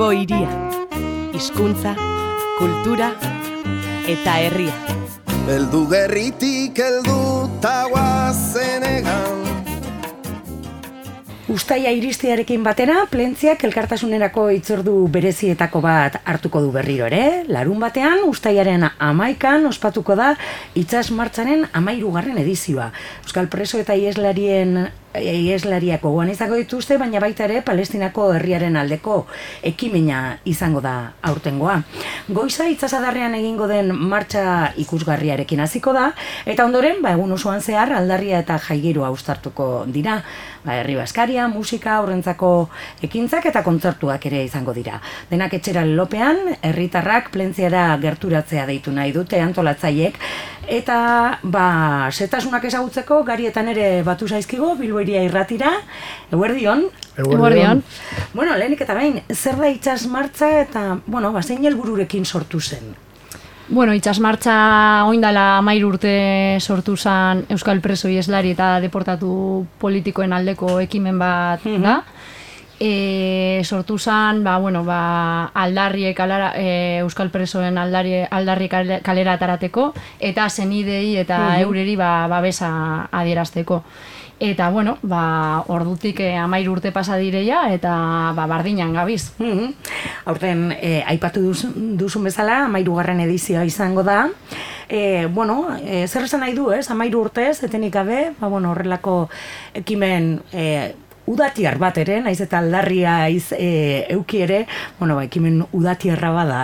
Bilbo hiria, hizkuntza, kultura eta herria. Heldu gerritik heldu taguazenegan. Uztaia iristearekin batera, Plentziak elkartasunerako hitzordu berezietako bat hartuko du berriro ere. Larun batean, Uztaiaren 11an ospatuko da Itsas Martxaren 13. edizioa. Euskal preso eta ieslariak gogoan izango dituzte, baina baita ere Palestinako herriaren aldeko ekimena izango da aurtengoa. Goiza itsasadarrean egingo den martxa ikusgarriarekin hasiko da, eta ondoren, egun osoan zehar aldarria eta jaigiroa uztartuko dira. Herri baskaria, musika, horrentzako ekintzak eta kontzertuak ere izango dira. Denak etxera lelopean, herritarrak Plentziara gerturatzea deitu nahi dute antolatzaiek, eta setasunak ezagutzeko garietan ere batu zaizkigo, Bilbo hiria irratira. Eguerdion. Eguerdion. Bueno, lehenik eta behin, zer da Itsas Martxa eta, zein helbururekin sortu zen? Bueno, Itsas Martxa oindala 13 urte sortu zen Euskal preso ieslari eta deportatu politikoen aldeko ekimen bat da. Sortu zen, aldarriek Euskal presoen aldarri kalera atarateko eta zenidei eta eureri babesa adierazteko. Eta, ordutik 13 urte pasa direia eta bardinan gabiz. Aurten, aipatu duzun bezala, 13. edizioa izango da. Zer esan nahi du, 13 urtez, etenik gabe, horrelako ekimen udatiar bat ere, naiz eta aldarria euki ere, ekimen udatiarra bada,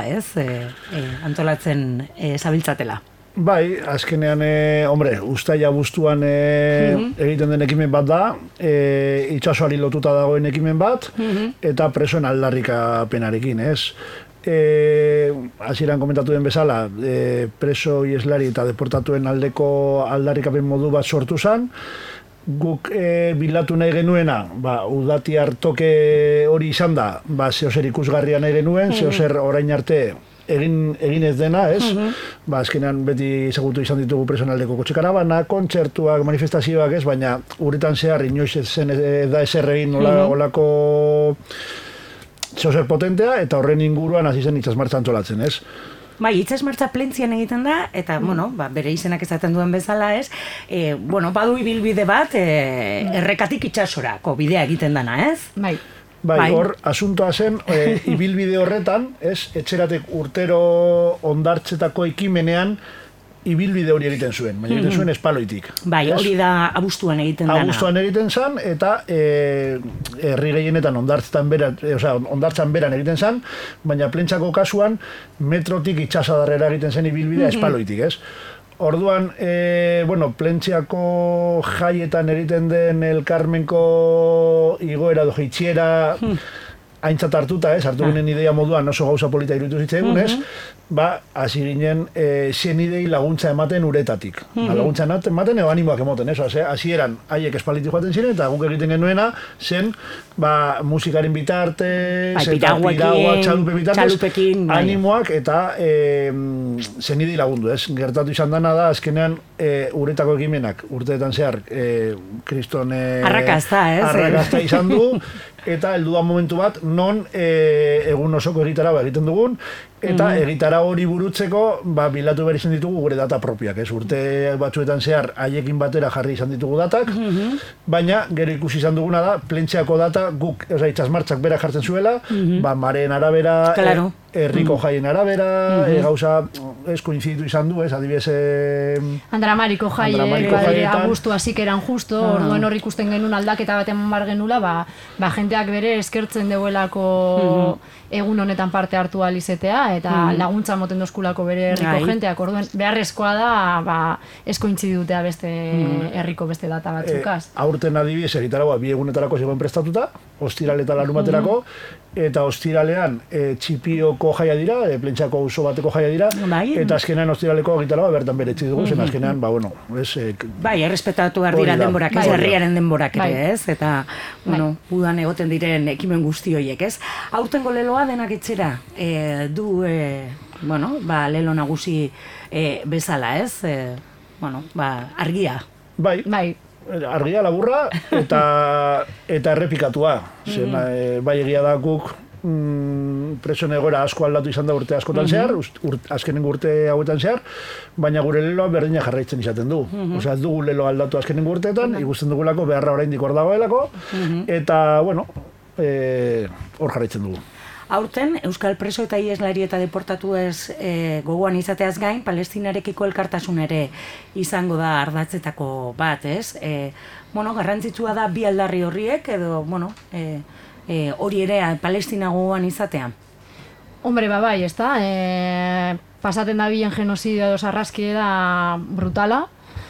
antolatzen zabiltzatela. Bai, azkenean, Uztaia abuztuan egiten den ekimen bat da, itsasoari lotuta dagoen ekimen bat, eta presoen aldarrikapenarekin, ez? Hasieran komentatu den bezala, preso ieslari eta deportatuen aldeko aldarrikapen modu bat sortu zen. Guk bilatu nahi genuena, udatiar toke hori izan da, zeozer ikusgarria nahi genuen, zeozer orain arte egin ez dena, ez? Azkenean beti ezagutu izan ditugu presoen aldeko kotxe-karabana, kontzertuak, manifestazioak, ez? Baina uretan zehar inoiz zen da ezer egin olako zeozer potentea, eta horren inguruan hasi zen Itsas Martxa antolatzen, ez? Itsas Martxa Plentzian egiten da, eta, bere izenak esaten duen bezala, ez? Badu ibilbide bat, errekatik itsasorako bidea egiten dana, ez? Bai, hor, asuntoa zen, ibilbide horretan, etxeratek urtero ondartzetako ekimenean ibilbide hori egiten zuen, baina egiten zuen espaloitik. Hori da abuztuan egiten dana. Abuztuan egiten zen, eta herri gehienetan ondartzan beran egiten zen, baina Plentzako kasuan metrotik itsasadarrera egiten zen ibilbidea espaloitik, ez? Orduan, Plentziako jaietan egiten den El Carmenko igoera edo jaitxiera aintzat hartuta, hartu ginen idea moduan oso gauza polita iruditu zitzaigun, hasi ginen zenidei laguntza ematen uretatik. Laguntza ematen edo animoak emoten, hasieran haiek espalitik joaten ziren, eta guk egiten genuena zen musikaren bitartez, piragua, txalupe bitartez, animoak eta zenidei lagundu, gertatu izan dana da, azkenean uretako ekimenak urteetan zehar kriston arrakazta izan du, eta heldu da momentu bat non egun osoko egitarau egiten dugun, eta egitara hori burutzeko bilatu behar izan ditugu gure data propioak, urte batzuetan zehar haiekin batera jarri izan ditugu datak, baina gero ikusi izan duguna da, Plentziako data guk, Itsas Martxak bera jartzen zuela, mareen arabera, herriko jaien arabera, gauza ez koinziditu izan du, adibidez Andramariko jaie, abuztu hasik eran justo, orduen hor ikusten genuen aldaketa bat eman bar genula, jenteak bere eskertzen deuelako egun honetan parte hartu alizetea, eta laguntza moten dozkulako bere herriko jenteak, orduen beharrezkoa da ez kointzidutea beste herriko beste data batzukaz. Aurten adibidez egitaragoa 2 egunetarako zegoen prestatuta, ostiral eta larumaterako, eta ostiralean txipioko jaia dira, Plentziako auzo bateko jaia dira, eta azkenean ostiraleko egitaragoa bertan bere etxi dugu, zen azkenean, errespetatu behar dira denborak, herriaren denborak ere, ez? Eta, udan egoten diren ekimen guzti horiek, ez? Aurtengo leloa denak etxera du, lelo nagusi bezala, ez? Argia. Bai. Argia, laburra eta errepikatua. Bai egia da guk presoen egoera asko aldatu izan da urte askotan zehar, azkenengo urte hauetan zehar, baina gure leloa berdina jarraitzen izaten du. Osea, ez dugu lelo aldatu azkenengo urteetan, ikusten dugulako beharra oraindik hor dagoelako, eta, bueno, hor jarraitzen dugu. Aurten, Euskal preso eta ieslari eta deportatu ez gogoan izateaz gain, Palestinarekiko elkartasun ere izango da ardatzetako bat, ez? Bueno, garrantzitsua da bi aldarri horriek, edo, bueno, hori ere Palestina gogoan izatea. Hombre, bai, ez da, pasaten da bilen genozidio edo sarraski da brutala,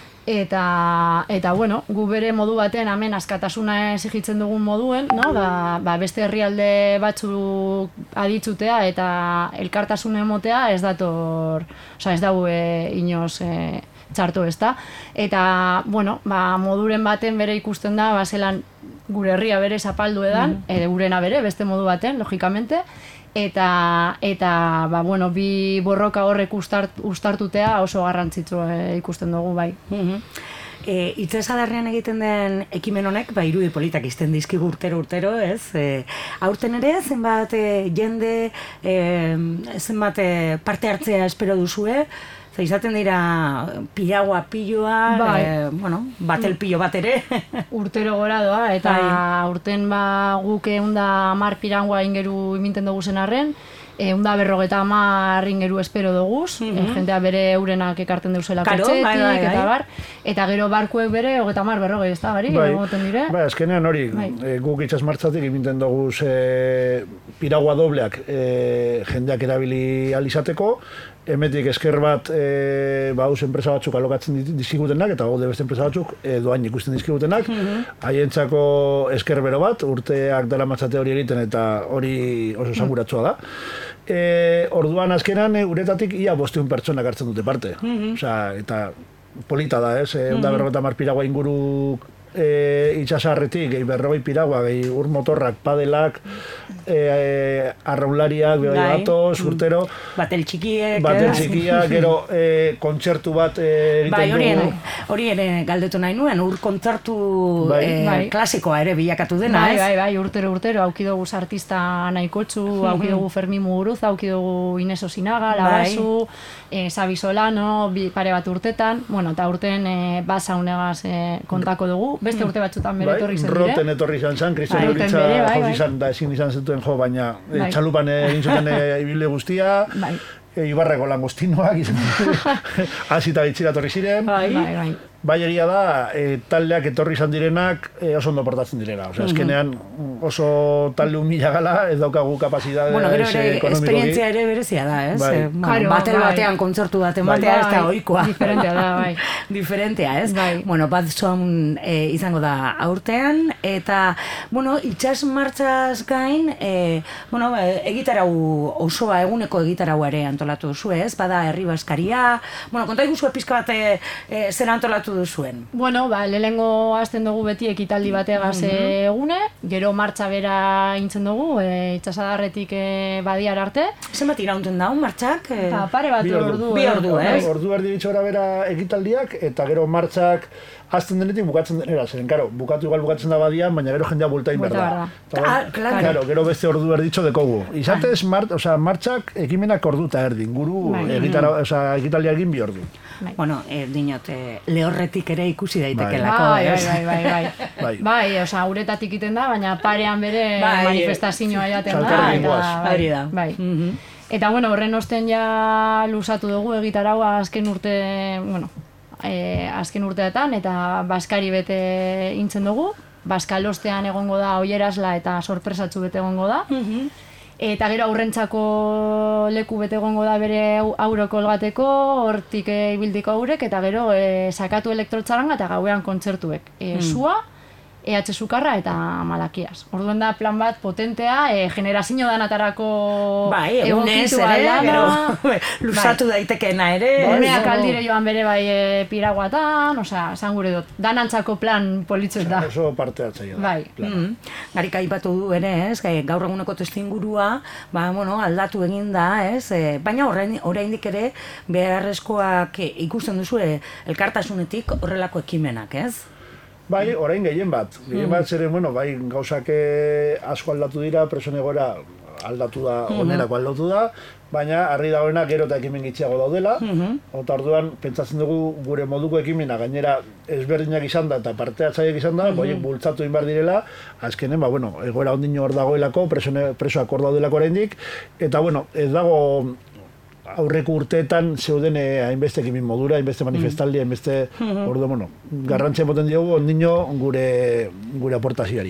eta bueno, gu bere modu baten hemen askatasuna exigitzen dugun moduen, no? Beste herrialde batzuk aditzutea eta elkartasuna emotea ez dator, ez dago inoz txarto, ez da. Eta, bueno, moduren baten bere ikusten da, zelan gure herria bere zapaldu edan, gurena bere, beste modu baten, logikamente, eta bueno, bi borroka horrek ustartutea oso garrantzitsua ikusten dugu, bai. Itsasadarrean egiten den ekimen honek, irudi politak izten dizkigu urtero, ez? Aurten ere, zenbat jende, zenbat parte hartzea espero duzue, izaten dira piragua piloa, bueno, batel pilo bat ere. Urtero gora doa, eta urten guk 110 piragua ingeru iminten dugu zen arren, 150 ingeru espero duguz, jentea bere eurenak ekarten deuzela kotxetik, eta bar, eta gero barkuek bere 30-40, ez da, gari, egoten dire? Azkenean hori, guk itsas martxatik iminten duguz piragua dobleak jendeak erabili alizateko, emetik esker bat hauz enpresa batzuk alokatzen dizkigutenak, eta gaude beste enpresa batzuk doain ikusten dizkigutenak, haientzako esker bero bat, urteak dela matzate hori egiten, eta hori oso esanguratsua da. Orduan azkenan uretatik ia 500 pertsonak hartzen dute parte. Eta polita da, ez? 150 piragua inguru itsasarretik, 40 piragua, ur motorrak, padelak, arraunlariak, batoz, urtero. Batel txikiek. Gero kontzertu bat egiten dugu. Hori ere galdetu nahi nuen, ur kontzertu klasikoa ere bilakatu dena, ez? Bai, urtero, hauki dugu artista nahikotxu, hauki dugu Fermin Muguruza, hauki dugu Ines Osinaga, Labazu, Xabi Solano, pare bat urtetan, bueno, eta urten basa unegaz kontako dugu, beste urte batzutan bere etorri zen dire. Roten etorri izan, Cristian Uritza joz izan, da ezin izan zituen jo, baina txalupan egin zuten ibile guztia, Ibarreko langostinoak izan, hasita bitxira etorri ziren. Bai egia da, taldeak etorri izan direnak oso ondo portatzen direna. Azkenean oso talde humila gala, ez daukagu kapazidade ekonomikoki. Bueno, gero ere, esperientzia ere berezia da, ez? Batel batean kontzertu baten batea ez da oikoa. Diferentea da, bai. Diferentea, ez? Bueno, bat zoan izango da aurtean, eta, bueno, itsas martxaz gain, bueno, egitarau osoa, eguneko egitarau ere antolatu duzu, ez? Bada herri baskaria, bueno, konta iguzue pizka bat zer antolatu duzuen? Bueno, lehenengo hasten dugu beti ekitaldi bategaz egune, gero martxa bera intzen dugu, itsasadarretik badiar arte. Zenbat iraunten daun martxak? Pare bat ordu. Bi ordu, ez? Ordu erdi bitxora bera ekitaldiak, eta gero martxak azten denetik bukatzen denera, zeren, karo, bukatzen da badian, baina gero jendea bultain berda. Claro, gero beste ordu erditxo dekogu. Izatez, martxak ekimenak ordu eta erdi, inguru ekitaldia egin bi ordu. Bueno, dinot, lehorretik ere ikusi daitekelako, ez? Bai, uretatik iten da, baina parean bere manifestazioa jaten da. Bai. Eta, bueno, horren osten ja lusatu dugu egitaraua azken urteetan, eta baskari bete intzen dugu. Baskalostean egongo da oierasla eta sorpresatzu bete egongo da. Eta gero aurrentzako leku bete egongo da bere auro kolgateko, hortik ibildiko aurrek, eta gero sakatu elektrotxaranga eta gauean kontzertuek. Sua, EH Sukarra eta Malakias. Orduen da plan bat potentea, generazio danatarako egunez ere, lusatu daitekena ere. Umeak aldire joan bere piraguatan, esan gure dut, danantzako plan politxoet da. Oso parte hartzaia da. Garik aipatu du ere, ez, gaur eguneko testuingurua, aldatu egin da, ez, baina oraindik ere beharrezkoak ikusten duzu elkartasunetik horrelako ekimenak, ez? Bai, orain gehien bat zeren, gauzak asko aldatu dira, presoen egoera aldatu da, onerako aldatu da, baina harri dagoena gero eta ekimen gitxiago daudela, eta orduan pentsatzen dugu gure moduko ekimena gainera ezberdinak izan da eta parte hartzaileak izan da, boiek bultzatu egin behar direla, azkenen, egoera ondino hor dagoelako, presoak hor daudelako oraindik, eta ez dago aurreko urteetan zeuden hainbeste ekimen modura, hainbeste manifestaldi, hainbeste, orduan, garrantzia emoten diogu ondino gure aportazioari.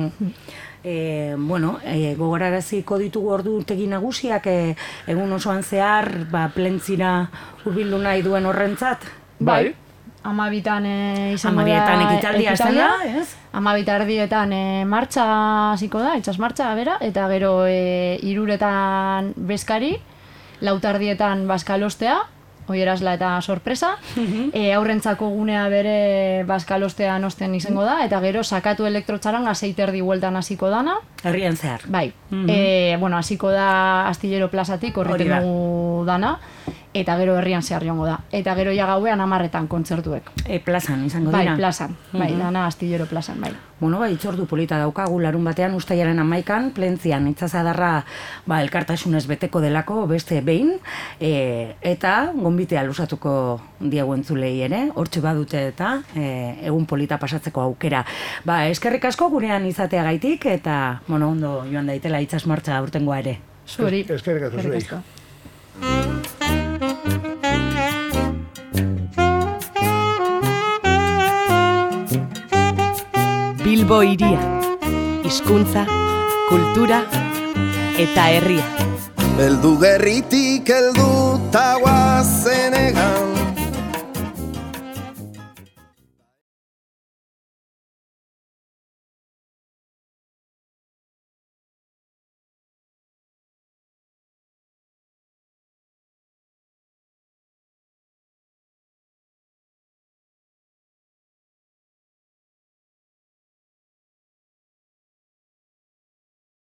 Gogoraraziko ditugu ordutegi nagusiak egun osoan zehar plentzira hurbildu nahi duen horrentzat? Bai. 12etan izango da ekitaldia, ez? 12:30 martxa hasiko da, itsas martxa bera, eta gero 3:00 bezkari, 4:00 baskalostea, oierasla eta sorpresa, aurrentzako gunea bere baskalostea nosten izango da, eta gero sakatu elektrotxaranga 6:30 bueltan hasiko dana. Herrian zehar. Bai. Hasiko da Astillero plazatik, horriten dugu dana, eta gero herrian zehar joango da. Eta gero ja gauean 10:00 kontzertuek. Plazan izango dira? Bai, plazan. Bai, dana Astillero plazan, bai. Itzordu polita daukagu larun batean uztailaren 11an, Plentzian itzasadarra elkartasunez beteko delako beste behin, eta gonbitea luzatuko diegu entzulei ere, hortxe badute eta egun polita pasatzeko aukera. Eskerrik asko gurean izateagaitik, eta ondo joan daitela itsas martxa aurtengoa ere. Zuri. Eskerrik asko. Bilbo hiria, hizkuntza, kultura eta herria. Heldu gerritik heldu ta guazen egan